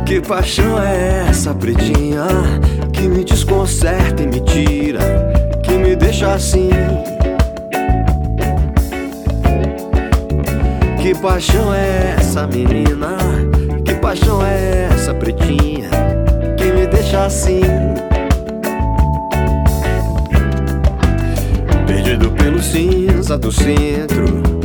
Que paixão é essa, pretinha, que me desconcerta e me tira, que me deixa assim? Que paixão é essa, menina? Que paixão é essa, pretinha, que me deixa assim? Perdido pelo cinza do centro,